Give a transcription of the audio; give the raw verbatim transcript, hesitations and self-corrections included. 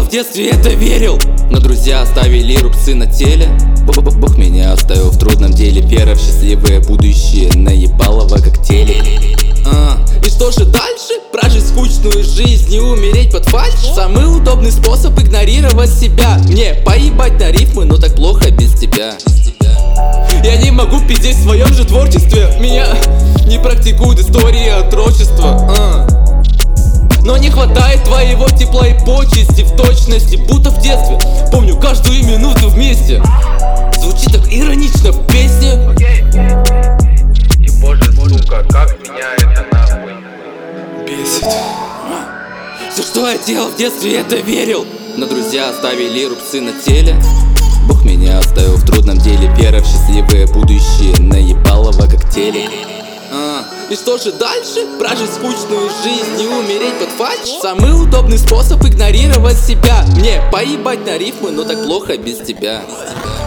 в детстве это верил, но друзья оставили рубцы на теле. Бог меня оставил в трудном деле. Вера в счастливое будущее наебалово как телек. а, И что же дальше? Прожить скучную жизнь и умереть под фальшь. Самый удобный способ игнорировать себя. Мне поебать на рифмы, но так плохо без тебя. Я не могу пиздеть в своем же творчестве. Меня не практикует история отрочества. а. Но не хватает твоего тепла и почести в точности, будто в детстве. Помню каждую минуту вместе. Звучит так иронично в песне. И боже, сука, как меня это нахуй бесит. Все, что я делал в детстве, это верил, но друзья оставили рубцы на теле. Бог меня оставил в трудном деле. Вера в счастливое будущее наебалово как телек. а, И что же дальше? Прожить скучную жизнь и умереть под фальшь. Самый удобный способ игнорировать себя. Мне поебать на рифмы, но так плохо без тебя.